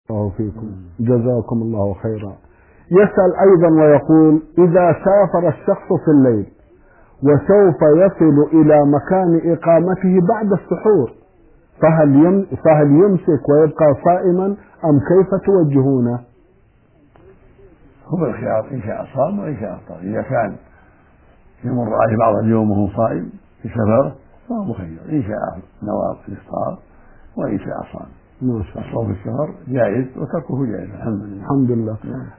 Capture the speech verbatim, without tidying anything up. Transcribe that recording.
الله فيكم، جزاكم الله خيرا. يسأل أيضا ويقول: إذا سافر الشخص في الليل وسوف يصل إلى مكان إقامته بعد السحور، فهل يم فهل يمسك ويبقى صائما أم كيف توجهونه؟ هو الخيار، إن شاء صام وإن شاء أفطر. إذا كان يمر عليه بعض اليوم وهو صائم في سفره فهو مخير، إن شاء نوى الإفطار وإن شاء صام. الصوم في السفر جائز وتركه جائز. الحمد لله. الحمد لله.